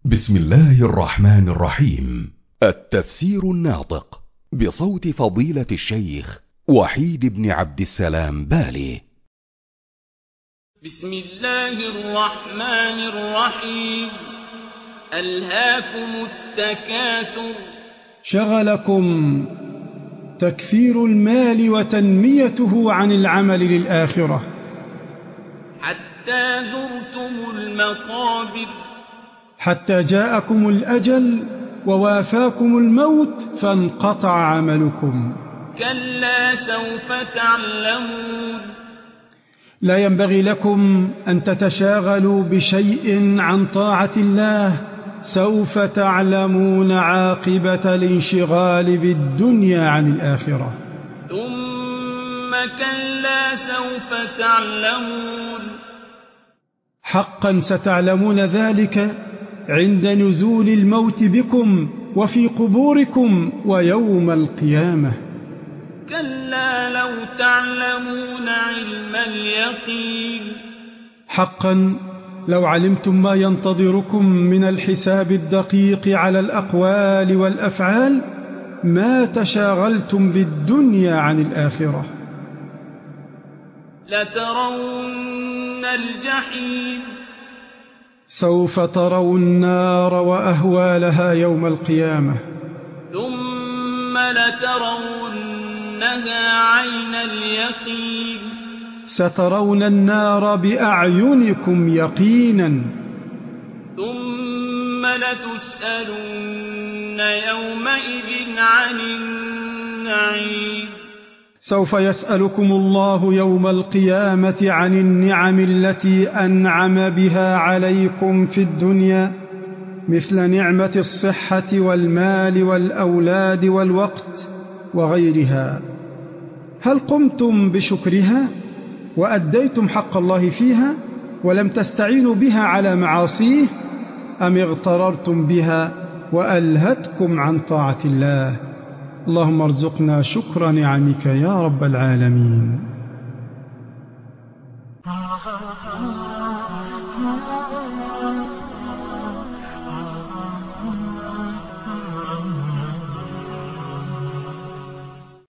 بسم الله الرحمن الرحيم. التفسير الناطق بصوت فضيلة الشيخ وحيد بن عبد السلام بالي. بسم الله الرحمن الرحيم. ألهاكم التكاثر. شغلكم تكثير المال وتنميته عن العمل للآخرة، حتى زرتم المقابر. حتى جاءكم الأجل ووافاكم الموت فانقطع عملكم. كلا سوف تعلمون. لا ينبغي لكم أن تتشاغلوا بشيء عن طاعة الله، سوف تعلمون عاقبة الانشغال بالدنيا عن الآخرة. ثم كلا سوف تعلمون. حقا ستعلمون ذلك عند نزول الموت بكم وفي قبوركم ويوم القيامة. كلا لو تعلمون علم اليقين. حقا لو علمتم ما ينتظركم من الحساب الدقيق على الأقوال والأفعال ما تشاغلتم بالدنيا عن الآخرة. لترون الجحيم. سوف تروا النار وأهوالها يوم القيامة. ثم لترونها عين اليقين. سترون النار بأعينكم يقينا. ثم لتسألن يومئذ عن النعيم. سوف يسألكم الله يوم القيامة عن النعم التي أنعم بها عليكم في الدنيا، مثل نعمة الصحة والمال والأولاد والوقت وغيرها. هل قمتم بشكرها وأديتم حق الله فيها ولم تستعينوا بها على معاصيه، أم اغتررتم بها وألهتكم عن طاعة الله؟ اللهم ارزقنا شكر نعمك يا رب العالمين.